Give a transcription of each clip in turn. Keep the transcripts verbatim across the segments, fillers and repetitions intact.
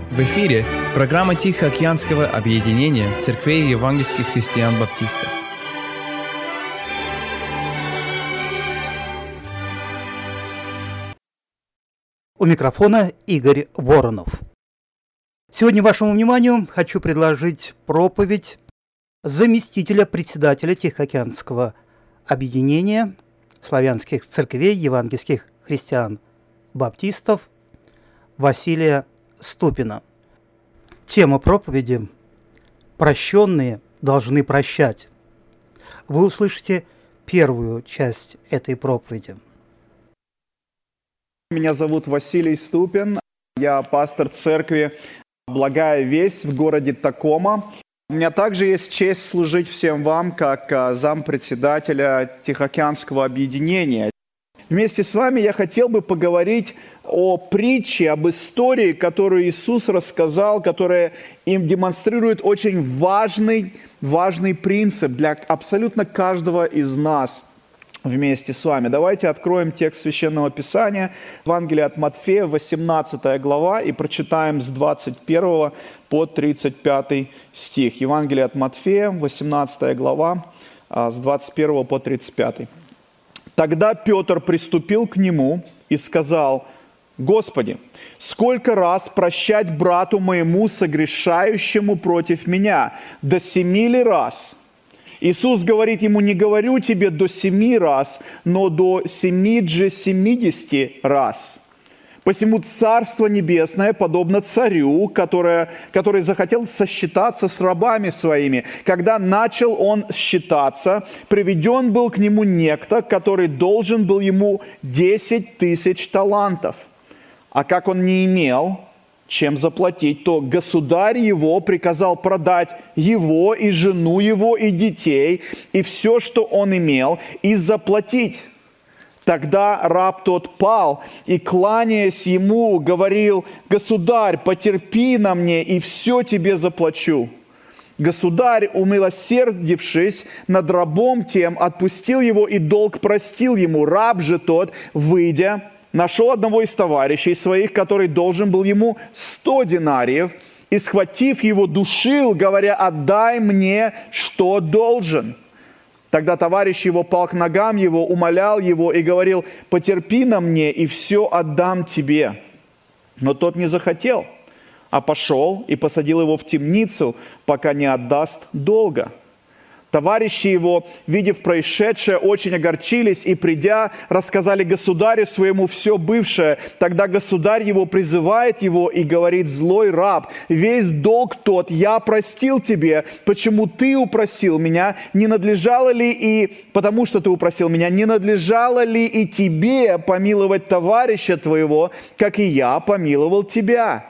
В эфире программа Тихоокеанского объединения церквей евангельских христиан-баптистов. У микрофона Игорь Воронов. Сегодня вашему вниманию хочу предложить проповедь заместителя председателя Тихоокеанского объединения славянских церквей евангельских христиан-баптистов Василия Ступина. Тема проповеди «Прощенные должны прощать». Вы услышите первую часть этой проповеди. Меня зовут Василий Ступин. Я пастор церкви «Благая весть» в городе Такома. У меня также есть честь служить всем вам как зампредседателя Тихоокеанского объединения. Вместе с вами я хотел бы поговорить о притче, об истории, которую Иисус рассказал, которая им демонстрирует очень важный, важный принцип для абсолютно каждого из нас вместе с вами. Давайте откроем текст Священного Писания, Евангелие от Матфея, восемнадцатая глава, и прочитаем с двадцать первого по тридцать пятый стих. Евангелие от Матфея, восемнадцатая глава, с двадцать первого по тридцать пятый. Тогда Петр приступил к нему и сказал: «Господи, сколько раз прощать брату моему, согрешающему против меня? До семи ли раз?» Иисус говорит ему: «Не говорю тебе до семи раз, но до семи же семидесяти раз. Посему Царство Небесное подобно царю, которое, который захотел сосчитаться с рабами своими. Когда начал он считаться, приведен был к нему некто, который должен был ему десять тысяч талантов. А как он не имел чем заплатить, то государь его приказал продать его и жену его и детей, и все, что он имел, и заплатить. Тогда раб тот пал и, кланяясь ему, говорил: «Государь, потерпи на мне, и все тебе заплачу». Государь, умилосердившись над рабом тем, отпустил его и долг простил ему. Раб же тот, выйдя, нашел одного из товарищей своих, который должен был ему сто динариев, и, схватив его, душил, говоря: «Отдай мне, что должен». Тогда товарищ его пал к ногам его, умолял его и говорил: «Потерпи на мне, и все отдам тебе». Но тот не захотел, а пошел и посадил его в темницу, пока не отдаст долга. Товарищи его, видев происшедшее, очень огорчились и, придя, рассказали государю своему все бывшее. Тогда государь его призывает его и говорит: «Злой раб, весь долг тот я простил тебе. Почему ты упросил меня? Не надлежало ли и, потому что ты упросил меня, не надлежало ли и тебе помиловать товарища твоего, как и я помиловал тебя?»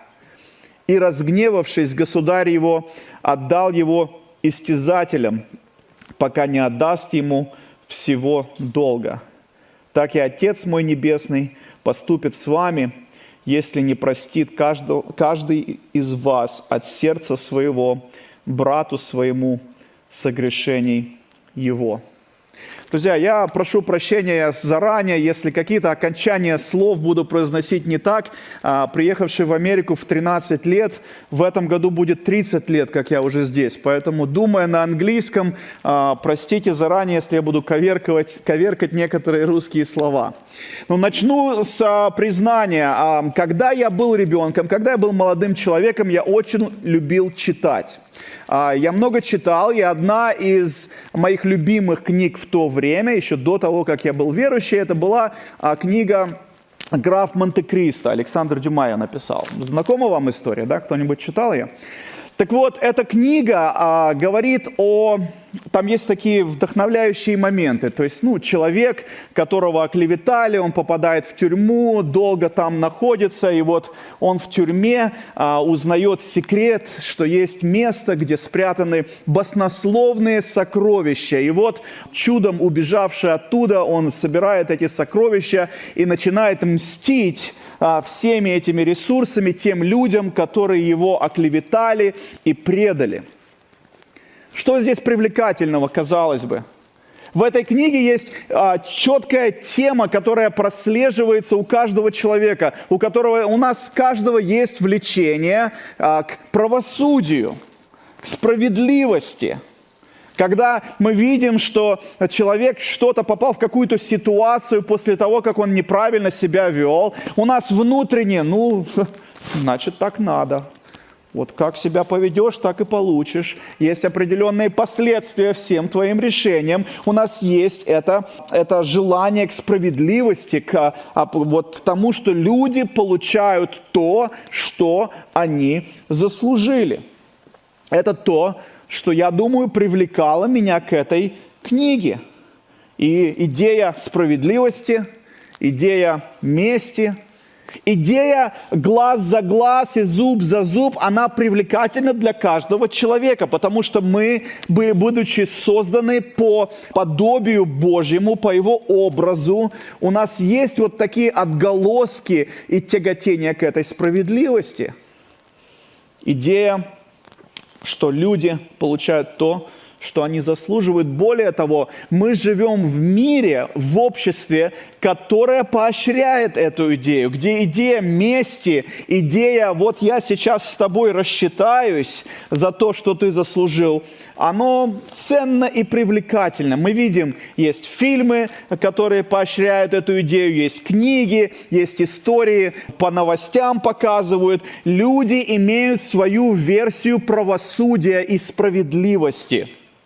И, разгневавшись, государь его отдал его истязателям, пока не отдаст ему всего долга. Так и Отец мой Небесный поступит с вами, если не простит каждого, каждый из вас от сердца своего брату своему согрешений его». Друзья, я прошу прощения заранее, если какие-то окончания слов буду произносить не так. Приехавший в Америку в тринадцать лет, в этом году будет тридцать лет, как я уже здесь. Поэтому, думая на английском, простите заранее, если я буду коверкать, коверкать некоторые русские слова. Но начну с признания. Когда я был ребенком, когда я был молодым человеком, я очень любил читать. Я много читал, и одна из моих любимых книг в то время, еще до того, как я был верующий, это была книга «Граф Монте-Кристо». Александр Дюма ее написал. Знакома вам история, да? Кто-нибудь читал ее? Так вот, эта книга а, говорит о... Там есть такие вдохновляющие моменты. То есть, ну, человек, которого оклеветали, он попадает в тюрьму, долго там находится, и вот он в тюрьме а, узнает секрет, что есть место, где спрятаны баснословные сокровища. И вот, чудом убежавший оттуда, он собирает эти сокровища и начинает мстить а, всеми этими ресурсами тем людям, которые его оклеветали и предали. Что здесь привлекательного, казалось бы? В этой книге есть а, четкая тема, которая прослеживается у каждого человека, у которого у нас каждого есть влечение а, к правосудию, к справедливости. Когда мы видим, что человек что-то попал в какую-то ситуацию после того, как он неправильно себя вел, у нас внутренне, ну, значит, так надо. Вот как себя поведешь, так и получишь. Есть определенные последствия всем твоим решениям. У нас есть это, это желание к справедливости, к вот, тому, что люди получают то, что они заслужили. Это то, что, я думаю, привлекало меня к этой книге. И идея справедливости, идея мести, идея глаз за глаз и зуб за зуб, она привлекательна для каждого человека, потому что мы, будучи созданы по подобию Божьему, по Его образу, у нас есть вот такие отголоски и тяготения к этой справедливости. Идея, что люди получают то, что они заслуживают. Более того, мы живем в мире, в обществе, которое поощряет эту идею, где идея мести, идея «вот я сейчас с тобой рассчитаюсь за то, что ты заслужил», оно ценно и привлекательно. Мы видим, есть фильмы, которые поощряют эту идею, есть книги, есть истории, по новостям показывают. Люди имеют свою версию правосудия и справедливости.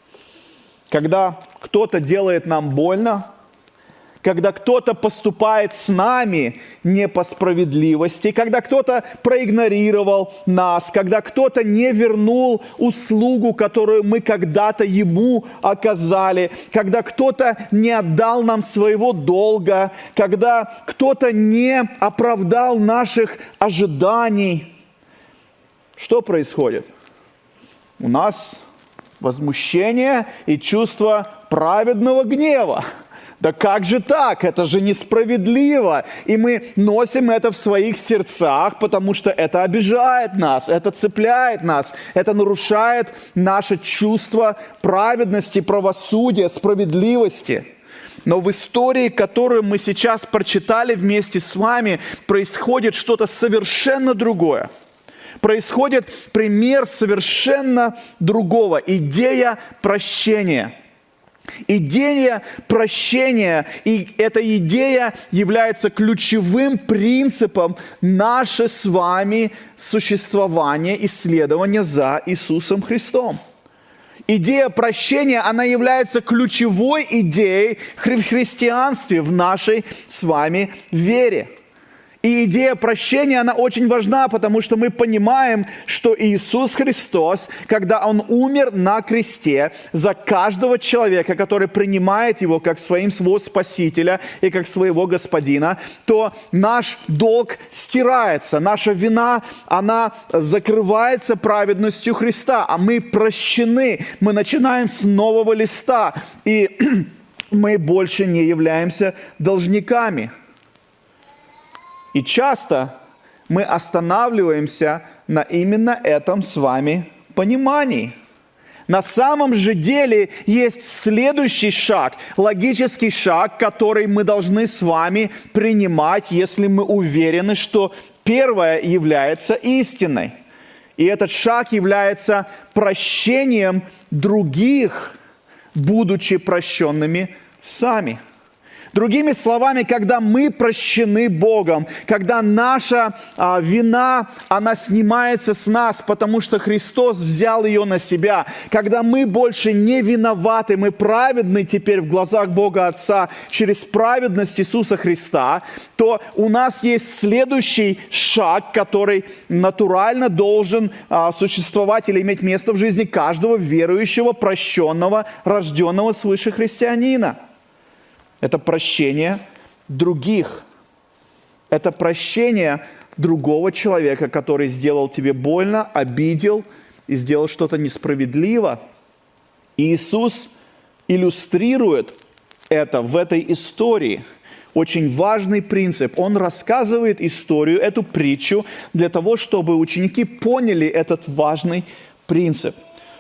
Когда кто-то делает нам больно, когда кто-то поступает с нами не по справедливости, когда кто-то проигнорировал нас, когда кто-то не вернул услугу, которую мы когда-то ему оказали, когда кто-то не отдал нам своего долга, когда кто-то не оправдал наших ожиданий. Что происходит? У нас возмущение и чувство праведного гнева. Да как же так? Это же несправедливо. И мы носим это в своих сердцах, потому что это обижает нас, это цепляет нас, это нарушает наше чувство праведности, правосудия, справедливости. Но в истории, которую мы сейчас прочитали вместе с вами, происходит что-то совершенно другое. Происходит пример совершенно другого. Идея прощения. Идея прощения, и эта идея является ключевым принципом нашего с вами существования, исследования за Иисусом Христом. Идея прощения, она является ключевой идеей в христианстве, в нашей с вами вере. И идея прощения, она очень важна, потому что мы понимаем, что Иисус Христос, когда Он умер на кресте за каждого человека, который принимает Его как своего Спасителя и как своего Господина, то наш долг стирается, наша вина, она закрывается праведностью Христа, а мы прощены, мы начинаем с нового листа, и мы больше не являемся должниками. И часто мы останавливаемся на именно этом с вами понимании. На самом же деле есть следующий шаг, логический шаг, который мы должны с вами принимать, если мы уверены, что первое является истиной. И этот шаг является прощением других, будучи прощенными сами. Другими словами, когда мы прощены Богом, когда наша а, вина, она снимается с нас, потому что Христос взял ее на себя, когда мы больше не виноваты, мы праведны теперь в глазах Бога Отца через праведность Иисуса Христа, то у нас есть следующий шаг, который натурально должен а, существовать или иметь место в жизни каждого верующего, прощенного, рожденного свыше христианина. Это прощение других. Это прощение другого человека, который сделал тебе больно, обидел и сделал что-то несправедливо. И Иисус иллюстрирует это в этой истории. Очень важный принцип. Он рассказывает историю, эту притчу, для того, чтобы ученики поняли этот важный принцип.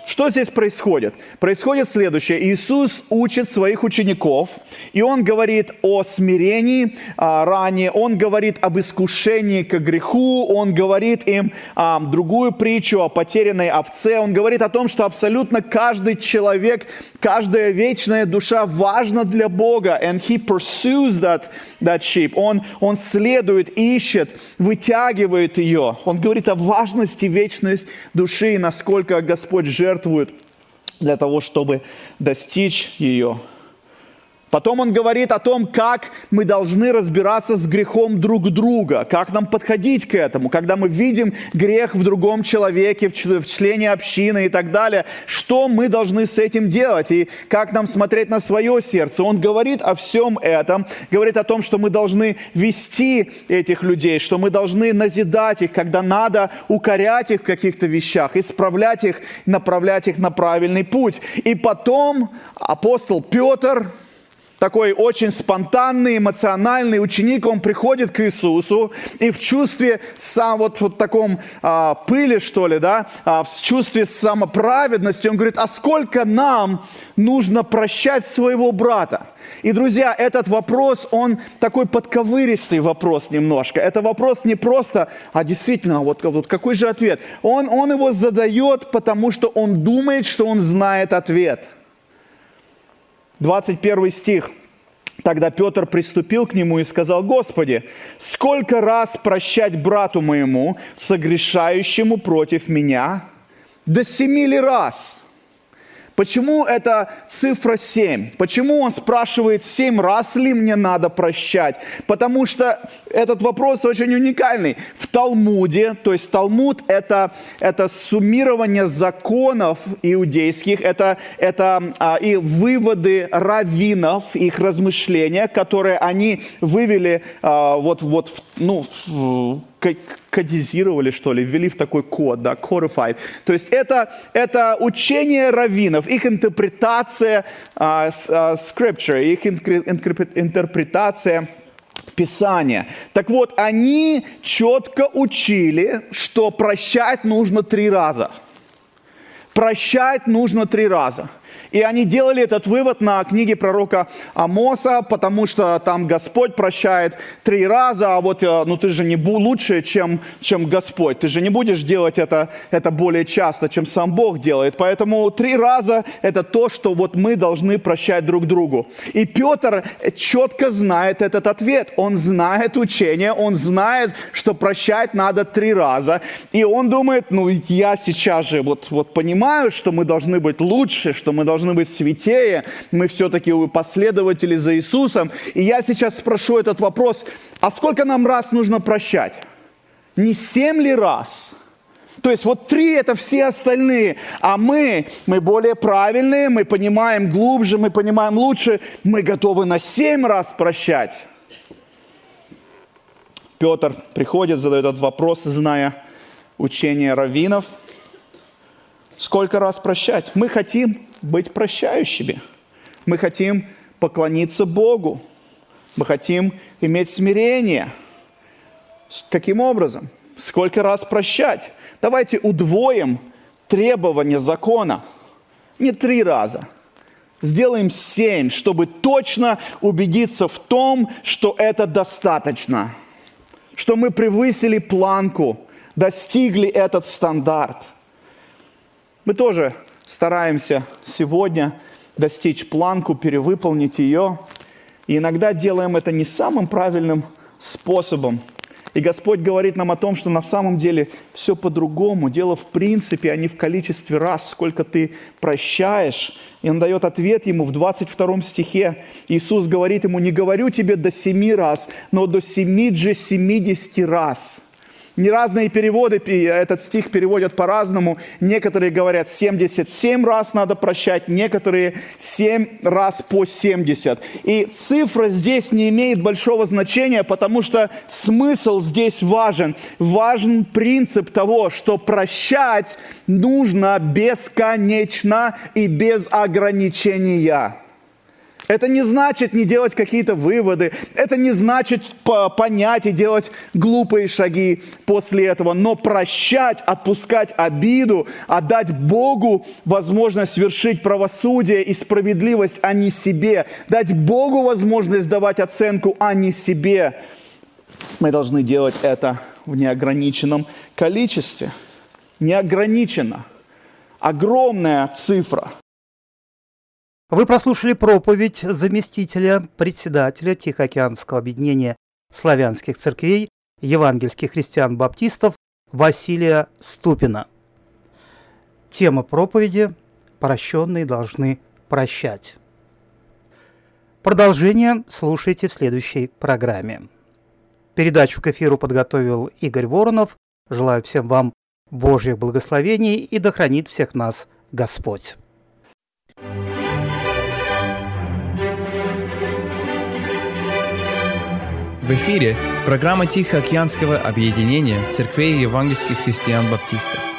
Что здесь происходит? Происходит следующее. Иисус учит своих учеников, и Он говорит о смирении а, ранее, Он говорит об искушении к греху, Он говорит им а, другую притчу о потерянной овце, Он говорит о том, что абсолютно каждый человек, каждая вечная душа важна для Бога, and He pursues that, that sheep. Он, он следует, ищет, вытягивает ее. Он говорит о важности вечной души и насколько Господь жертвует для того, чтобы достичь ее. Потом он говорит о том, как мы должны разбираться с грехом друг друга, как нам подходить к этому, когда мы видим грех в другом человеке, в члене общины и так далее, что мы должны с этим делать и как нам смотреть на свое сердце. Он говорит о всем этом, говорит о том, что мы должны вести этих людей, что мы должны назидать их, когда надо укорять их в каких-то вещах, исправлять их, направлять их на правильный путь. И потом апостол Петр, такой очень спонтанный, эмоциональный ученик, он приходит к Иисусу и в чувстве сам вот, вот таком а, пыли, что ли, да, а, в чувстве самоправедности, он говорит, а сколько нам нужно прощать своего брата? И, друзья, этот вопрос, он такой подковыристый вопрос немножко. Это вопрос не просто, а действительно, вот, вот какой же ответ? Он, он его задает, потому что он думает, что он знает ответ. двадцать первый стих. Тогда Петр приступил к нему и сказал: «Господи, сколько раз прощать брату моему, согрешающему против меня? До семи ли раз?» Почему это цифра семь? Почему он спрашивает, семь раз ли мне надо прощать? Потому что этот вопрос очень уникальный. В Талмуде, то есть Талмуд это, это суммирование законов иудейских, это, это а, и выводы раввинов, их размышления, которые они вывели а, вот, вот, ну, в, кодизировали, что ли, ввели в такой код, да, codified. То есть это, это учение раввинов, их интерпретация uh, uh, scripture, их интерпретация Писания. Так вот, они четко учили, что прощать нужно три раза. Прощать нужно три раза. И они делали этот вывод на книге пророка Амоса, потому что там Господь прощает три раза, а вот ну, ты же не лучше, чем, чем Господь. Ты же не будешь делать это, это более часто, чем сам Бог делает. Поэтому три раза – это то, что вот мы должны прощать друг другу. И Петр четко знает этот ответ. Он знает учение, он знает, что прощать надо три раза. И он думает, ну я сейчас же вот, вот понимаю, что мы должны быть лучше, что мы должны быть святее, мы все-таки последователи за Иисусом. И я сейчас спрошу этот вопрос, а сколько нам раз нужно прощать? Не семь ли раз? То есть вот три это все остальные, а мы, мы более правильные, мы понимаем глубже, мы понимаем лучше, мы готовы на семь раз прощать. Петр приходит, задает этот вопрос, зная учение раввинов. Сколько раз прощать? Мы хотим быть прощающими. Мы хотим поклониться Богу. Мы хотим иметь смирение. Каким образом? Сколько раз прощать? Давайте удвоим требования закона. Не три раза. Сделаем семь, чтобы точно убедиться в том, что это достаточно. Что мы превысили планку, достигли этот стандарт. Мы тоже стараемся сегодня достичь планку, перевыполнить ее. И иногда делаем это не самым правильным способом. И Господь говорит нам о том, что на самом деле все по-другому. Дело в принципе, а не в количестве раз, сколько ты прощаешь. И Он дает ответ ему в двадцать втором стихе. Иисус говорит ему: «Не говорю тебе до семи раз, но до семи же семидесяти раз». Не разные переводы, этот стих переводят по-разному. Некоторые говорят семьдесят семь раз надо прощать, некоторые семь раз по семьдесят. И цифра здесь не имеет большого значения, потому что смысл здесь важен. Важен принцип того, что прощать нужно бесконечно и без ограничения. Это не значит не делать какие-то выводы. Это не значит понять и делать глупые шаги после этого. Но прощать, отпускать обиду, отдать Богу возможность вершить правосудие и справедливость, а не себе. Дать Богу возможность давать оценку, а не себе. Мы должны делать это в неограниченном количестве. Неограниченно. Огромная цифра. Вы прослушали проповедь заместителя председателя Тихоокеанского объединения славянских церквей евангельских христиан-баптистов Василия Ступина. Тема проповеди «Прощенные должны прощать». Продолжение слушайте в следующей программе. Передачу к эфиру подготовил Игорь Воронов. Желаю всем вам Божьих благословений и да хранит всех нас Господь. В эфире программа Тихоокеанского объединения церквей евангельских христиан-баптистов.